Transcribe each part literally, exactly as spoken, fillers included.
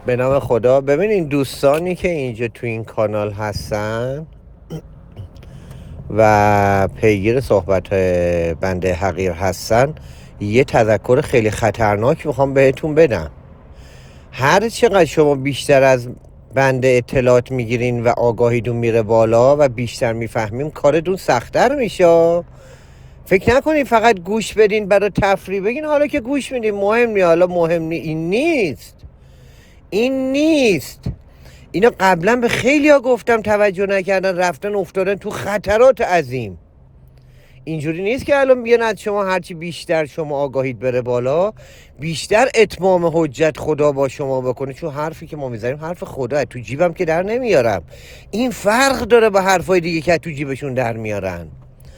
به نام خدا. ببینین دوستانی که اینجا تو این کانال هستن و پیگیر صحبت بنده حقیر هستن، یه تذکر خیلی خطرناک میخوام بهتون بدم. هر چقدر شما بیشتر از بنده اطلاعات میگیرین و آگاهیتون میره بالا و بیشتر میفهمیم، کارتون سخت‌تر میشه. فکر نکنین فقط گوش بدین برای تفریح بگین حالا که گوش میدین مهم نی، حالا مهم نی. این نیست، این نیست. اینا قبلا به خیلی ها گفتم، توجه نکردن، رفتن افتادن تو خطرات عظیم. اینجوری نیست که الان بیان از شما هرچی بیشتر شما آگاهید بره بالا، بیشتر اتمام حجت خدا با شما بکنه. چون حرفی که ما میزنیم حرف خدا، تو جیبم که در نمیارم. این فرق داره با حرفای دیگه که تو جیبشون در میارن.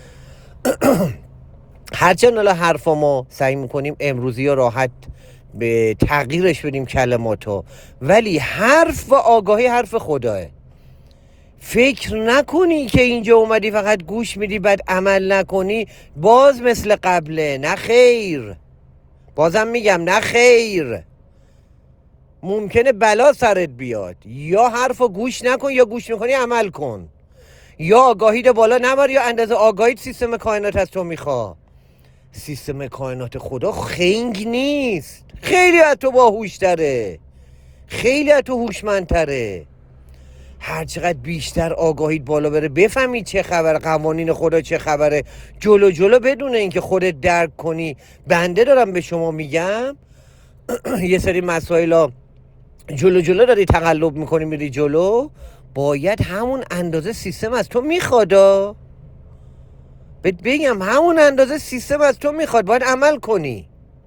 هرچند الان حرفا ما سعی میکنیم امروزی ها راحت به تغییرش بدیم کلماتو، ولی حرف و آگاهی حرف خداه. فکر نکنی که اینجا اومدی فقط گوش میدی بعد عمل نکنی باز مثل قبله. نه خیر، بازم میگم نه خیر. ممکنه بلا سرت بیاد. یا حرف و گوش نکن، یا گوش میکنی عمل کن. یا آگاهی ده بالا نبر، یا اندازه آگاهی سیستم کائنات از تو میخواد. سیستم کائنات خدا خنگ نیست، خیلی از تو باهوش‌تره، خیلی از تو هوشمندتره. هر چقدر بیشتر آگاهیت بالا بره، بفهمی چه خبر، قوانین خدا چه خبره، جلو جلو بدون اینکه خودت درک کنی. بنده دارم به شما میگم یه سری مسائل جلو جلو داری تقلب میکنی میری جلو، باید همون اندازه سیستم از تو میخوادا. بهت بگم همون اندازه سیستم از تو میخواد، باید عمل کنی.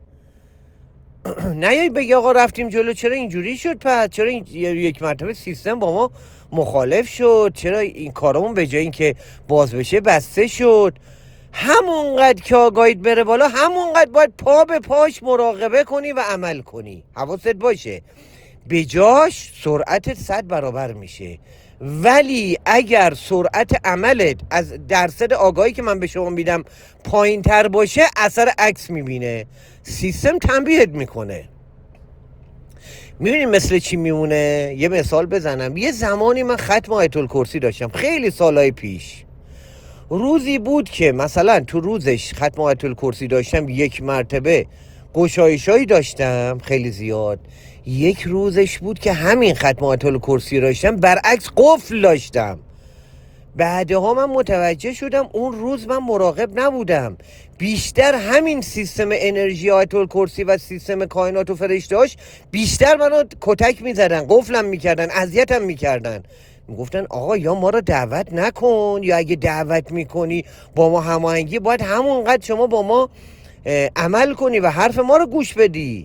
نه بگی آقا رفتیم جلو چرا اینجوری شد، پس چرا این یک مرتبه سیستم با ما مخالف شد، چرا این کارمون به جای این که باز بشه بسته شد. همونقدر که آگاهیت بره بالا، همونقدر باید پا به پاش مراقبه کنی و عمل کنی. حواست باشه، به جاش سرعتت صد برابر میشه. ولی اگر سرعت عملت از درصد آگاهی که من به شما میدم پایین تر باشه، اثر عکس میبینه. سیستم تنبیهت میکنه. میبینید مثل چی میمونه؟ یه مثال بزنم. یه زمانی من ختم آیت الکرسی داشتم، خیلی سالهای پیش. روزی بود که مثلا تو روزش ختم آیت الکرسی داشتم، یک مرتبه گشایشایی داشتم خیلی زیاد. یک روزش بود که همین ختم آیت الکرسی داشتم، برعکس قفل داشتم. بعدها من متوجه شدم اون روز من مراقب نبودم. بیشتر همین سیستم انرژی آیت الکرسی و سیستم کائنات و فرشته‌اش بیشتر منو کتک میزدن، قفلم میکردن، اذیتم میکردن. میگفتن آقا یا ما رو دعوت نکن، یا اگه دعوت میکنی با ما هماهنگی، باید همونقدر شما با ما عمل کنی و حرف ما رو گوش بدی.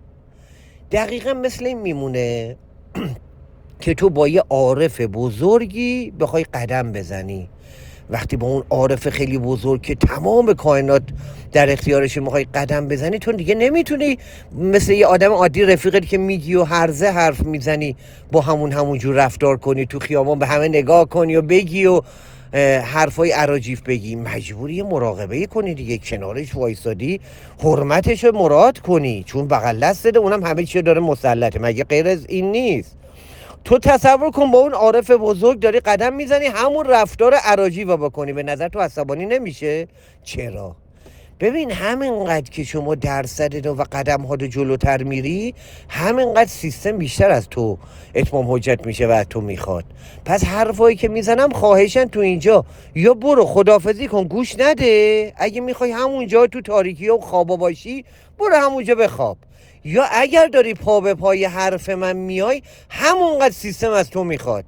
دقیقا مثل این میمونه که تو با یه عارف بزرگی بخوای قدم بزنی. وقتی با اون عارف خیلی بزرگ که تمام کائنات در اختیارش میخوای قدم بزنی، تو دیگه نمیتونی مثل یه آدم عادی رفیقت که میگی و هرزه حرف میزنی با همون همونجور رفتار کنی، تو خیابان به همه نگاه کنی و بگی و حرفای اراجیف بگی. مجبوری مراقبه کنی دیگه، کنارش وایسادی حرمتش رو مراعات کنی، چون بغل دست ده، اونم همه چی داره مسلطه. مگه غیر از این نیست؟ تو تصور کن با اون عارف بزرگ داری قدم میزنی، همون رفتار اراجیف رو بکنی، به نظر تو عصبانی نمیشه؟ چرا؟ ببین همینقدر که شما درصد و قدم ها رو جلوتر میری، همینقدر سیستم بیشتر از تو اتمام حجت میشه و از تو میخواد. پس حرفایی که میزنم خواهشن تو اینجا یا برو خداحافظی کن، گوش نده. اگه میخوای همونجا تو تاریکی و خوابا باشی، برو همونجا بخواب. یا اگر داری پا به پای حرف من میای، همونقدر سیستم از تو میخواد.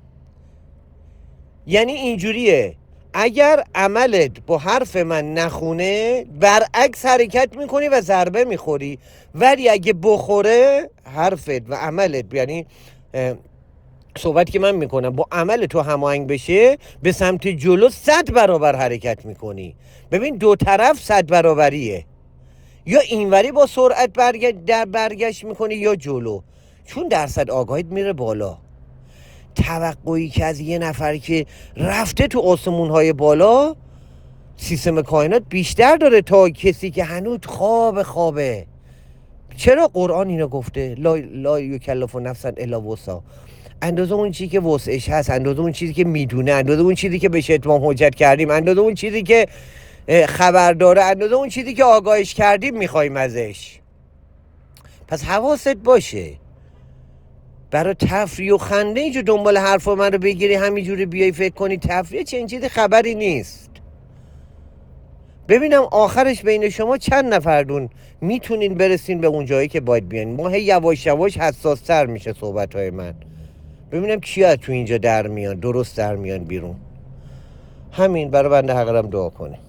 یعنی اینجوریه، اگر عملت با حرف من نخونه، برعکس حرکت میکنی و ضربه میخوری. ولی اگه بخوره حرفت و عملت، یعنی صحبت که من میکنم با عمل تو هماهنگ بشه، به سمت جلو صد برابر حرکت میکنی. ببین دو طرف صد برابریه، یا اینوری با سرعت برگشت در برگشت میکنی یا جلو، چون درصد آگاهیت میره بالا. توقعی که از یه نفر که رفته تو آسمون‌های بالا، سیستم کائنات بیشتر داره تا کسی که هنوز خواب خوابه. چرا قرآن اینو گفته؟ لا, لا یکلف نفسا الا وسعها. اندازه اون چیزی که وسعش هست، اندازه اون چیزی که میدونه، اندازه اون چیزی که بهش اتمام حجت کردیم، اندازه اون چیزی که خبر داره، اندازه اون چیزی که آگاهش کردیم میخوایم ازش. پس حواست باشه. برای تفریح و خنده اینجور دنبال حرف من رو بگیری همینجوری بیای فکر کنی تفریح، چه چیزی خبری نیست. ببینم آخرش بین شما چند نفردون میتونین برسین به اون جایی که باید بیان. ما هی یواش یواش حساس تر میشه صحبت های من. ببینم کیا تو اینجا در میان، درست در میان بیرون. همین. برای بنده حقیقم دعا کنه.